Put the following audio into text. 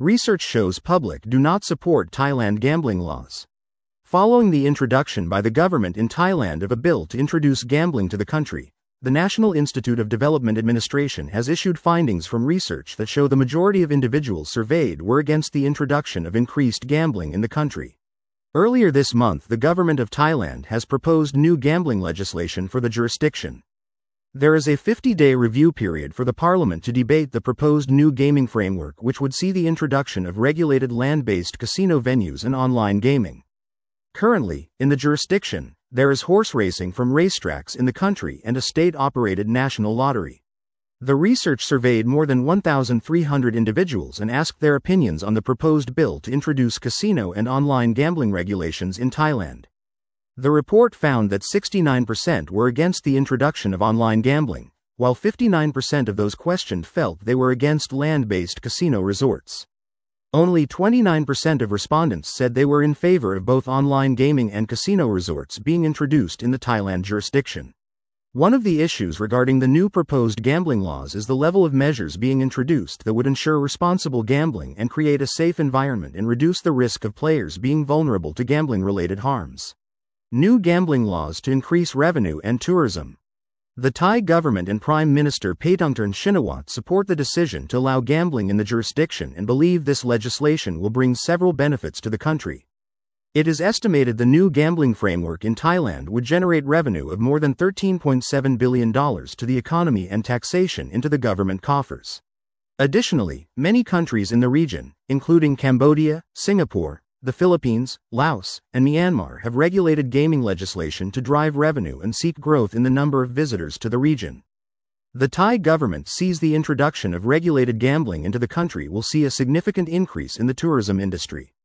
Research shows public do not support Thailand gambling laws. Following the introduction by the government in Thailand of a bill to introduce gambling to the country, the National Institute of Development Administration has issued findings from research that show the majority of individuals surveyed were against the introduction of increased gambling in the country. Earlier this month, the government of Thailand has proposed new gambling legislation for the jurisdiction. There is a 50-day review period for the parliament to debate the proposed new gaming framework, which would see the introduction of regulated land-based casino venues and online gaming. Currently, in the jurisdiction, there is horse racing from racetracks in the country and a state-operated national lottery. The research surveyed more than 1,300 individuals and asked their opinions on the proposed bill to introduce casino and online gambling regulations in Thailand. The report found that 69% were against the introduction of online gambling, while 59% of those questioned felt they were against land-based casino resorts. Only 29% of respondents said they were in favor of both online gaming and casino resorts being introduced in the Thailand jurisdiction. One of the issues regarding the new proposed gambling laws is the level of measures being introduced that would ensure responsible gambling and create a safe environment and reduce the risk of players being vulnerable to gambling-related harms. New gambling laws to increase revenue and tourism. The Thai government and Prime Minister Paetongtarn Shinawatra support the decision to allow gambling in the jurisdiction and believe this legislation will bring several benefits to the country. It is estimated the new gambling framework in Thailand would generate revenue of more than $13.7 billion to the economy and taxation into the government coffers. Additionally, many countries in the region, including Cambodia, Singapore, the Philippines, Laos, and Myanmar, have regulated gaming legislation to drive revenue and seek growth in the number of visitors to the region. The Thai government sees the introduction of regulated gambling into the country will see a significant increase in the tourism industry.